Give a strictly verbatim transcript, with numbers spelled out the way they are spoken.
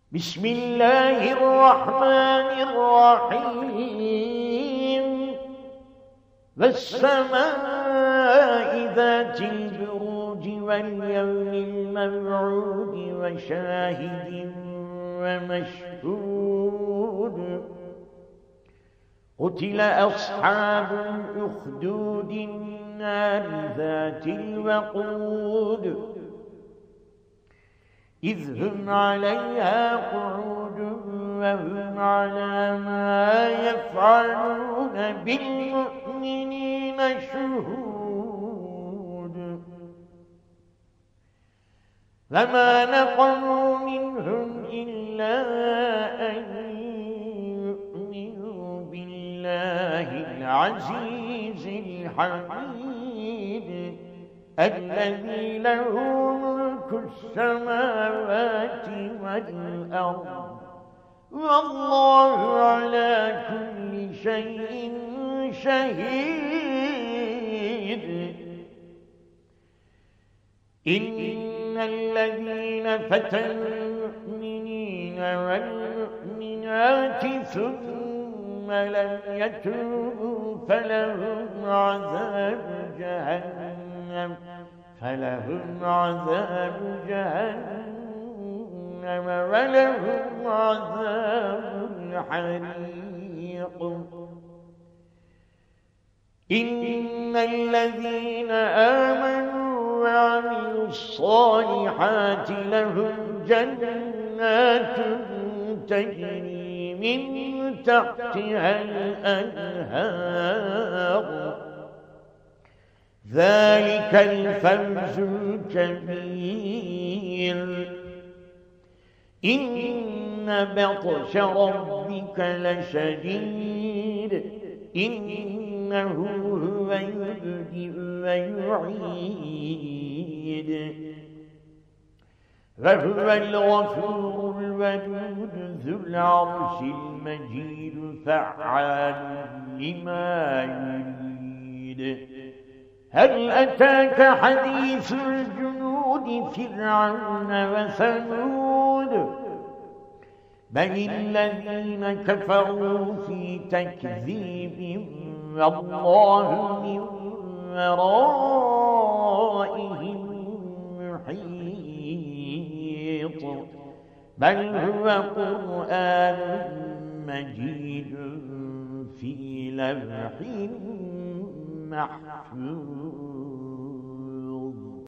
بسم الله الرحمن الرحيم والسماء ذات البروج واليوم الموعود وشاهد ومشهود قتل أصحاب الأخدود النار ذات الوقود إذ هم عليها قعود وهم على ما يفعلون بالمؤمنين شهود فما نقموا منهم إلا أن يؤمنوا بالله العزيز الحميد الذي له ملك السماوات والأرض والله على كل شيء شهيد. إن الذين فتنوا المؤمنين والمؤمنات ثم لم يتوبوا فلهم عذاب جهنم فلهم عذاب جهنم ولهم عذاب الحريق. إن الذين آمنوا وعملوا الصالحات لهم جنات تجري من تحتها الأنهار ذلك الفوز الكبير. إن بطش ربك لشديد إنه هو يبدئ ويعيد وهو الغفور الودود ذو العرش المجيد فعال لما يريد. هل أتاك حديث الجنود فرعون وثمود بل الذين كفروا في تكذيب والله من ورائهم محيط بل هو قرآن مجيد في لوح محفوظ.